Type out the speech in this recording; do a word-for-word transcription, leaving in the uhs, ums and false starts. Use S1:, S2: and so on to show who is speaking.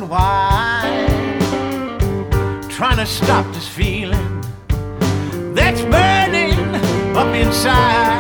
S1: and wide, trying to stop this feeling that's burning up inside.